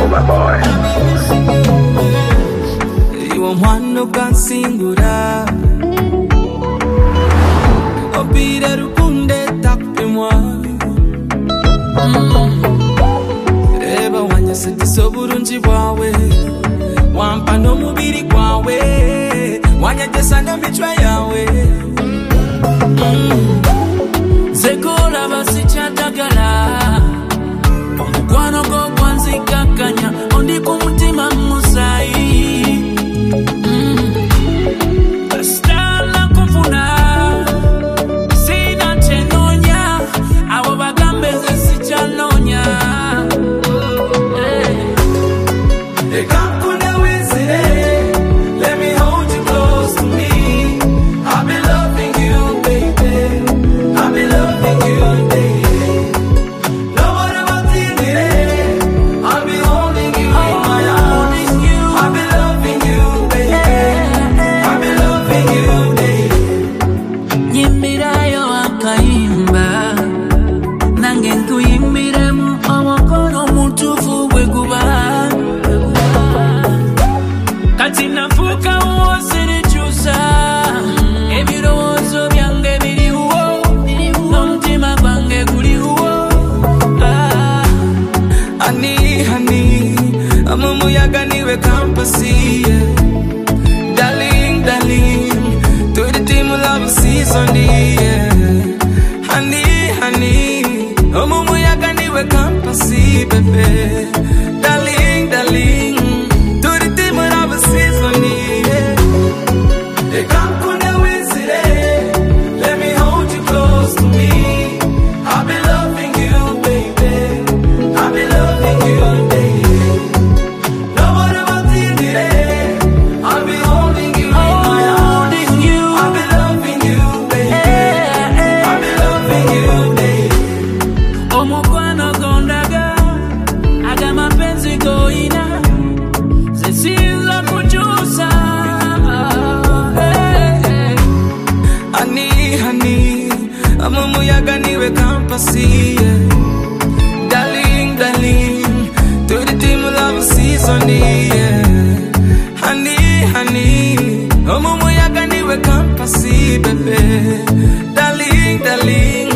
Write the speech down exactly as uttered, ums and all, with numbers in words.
my boy. You want one no can singura. Opira rukunde tape moi. Reba wanya seti soburunji wawe. Wampa no mubiri kwawe. Wanya jesanda michwa yawe. Zekola basi chatagala. Omukwano go kwanzika kanya. Ondi kumutima musai. Stala kufuna. Sina chenonya. Awo bagambe zesi chanonya. Hey. Kakuna wizire. Let me hold you close to me. I've been loving you, baby. I've been loving you, baby. No matter what you need, I'll be holding you in my arms. I've been loving you, baby. I've been loving you, baby. Yimbirayo akaimba, nange ntuyimbiremu awakono mutufu bweguba. Kati nafuka uwosirichusa, ebirowoozo byange biriwo, n'omutima gwange guliwo. Honey, honey, amumuyaga niwe kampasi, yeah. Darling, darling, to the team of love season, yeah. Honey, honey, amumuyaga niwe kampasi, baby. Darling, darling, to the team of love season, yeah. They can't put no wizard. Let me hold you close to me. I've been loving you, baby. I've been loving you, baby. No matter what you need, I'll be holding you in my arms. I've been loving you, baby. I've been loving you, baby. Omukwano gondaga, aga mapenzi goina, zesiza kujusa. Honey, honey, amumuyaga niwe kampasi, yeah. Darling, darling, to the team of love season, yeah. Honey, honey, amumuyaga niwe kampasi, baby. Darling, darling.